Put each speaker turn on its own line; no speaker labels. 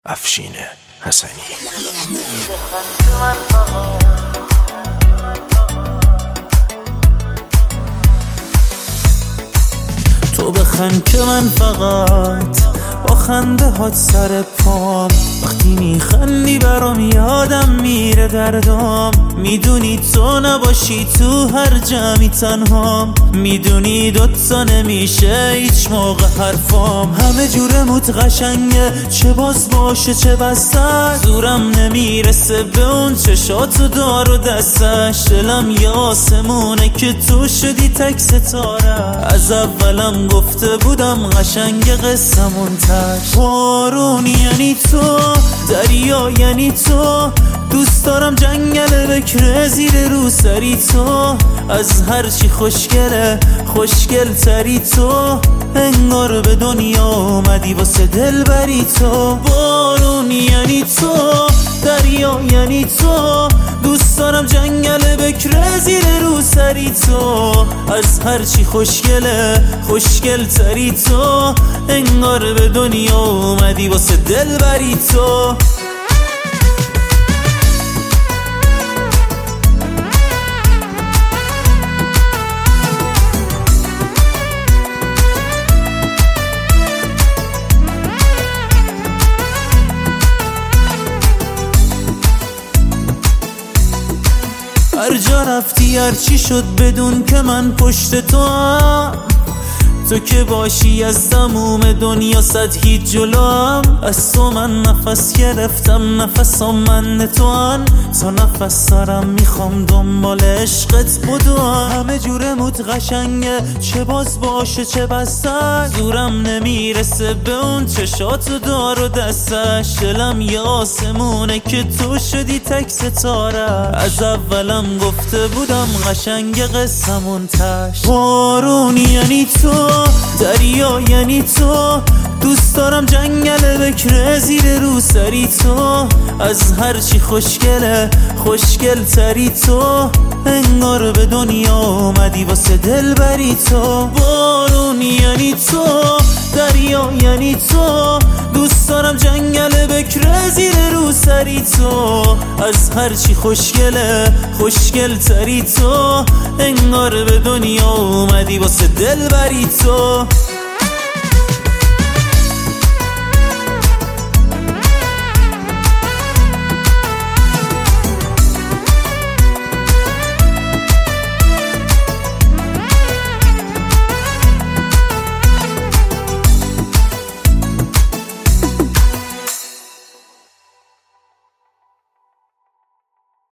افشین حسنی.
تو بخند که من فقط با خنده هات سر پام، وقتی میخندی برام یادم میره دردام. میدونی تو نباشی تو هر جمعی تنهام، میدونی دوتا نمیشه هیچ موقع حرفام. همه جورموت قشنگه، چه باز باشه چه بسته، زورم نمیرسه به اون چشاتو دار و دستش. دلم یه آسمونه که تو شدی تک ستاره، از اولم گفته بودم قشنگ قصمون تش. بارون یعنی تو، دریا یعنی تو، دوست دارم جنگل بکره زیر رو سری تو. از هرچی خوشگله خوشگل تری تو، انگار به دنیا اومدی واسه دل بری تو. بارون یعنی تو، دریا یعنی تو، دوست دارم جنگل بکره زیر رو سری تو. از هرچی خوشگله خوشگل تری تو، انگار به دنیا اومدی واسه دل بری تو. هر جا رفتی هر چی شد بدون که من پشت تو هم، تو که باشی از تموم دنیا صد هیچ جلوم. از تو من نفس گرفتم، نفسام من تو هن، تا نفس دارم میخوام دنبال عشقت بدوم. همه جورموت قشنگه، چه باز باشه چه بسته، زورم نمیرسه به اون چشاتو دار و دستش. دلم یه آسمونه که تو شدی تک ستاره، از اولم گفته بودم قشنگ قصمون تش. بارون یعنی تو، دریا یعنی تو، دوست دارم جنگل بکره زیر رو سری تو. از هرچی خوشگله خوشگل تری تو، انگار به دنیا اومدی واسه دل بری تو. بارون یعنی تو، دریا یعنی تو، دوست دارم جنگل بکره زیر رو سری تو. از هرچی خوشگله خوشگل تری تو، انگار به دنیا اومدی واسه دل بری تو.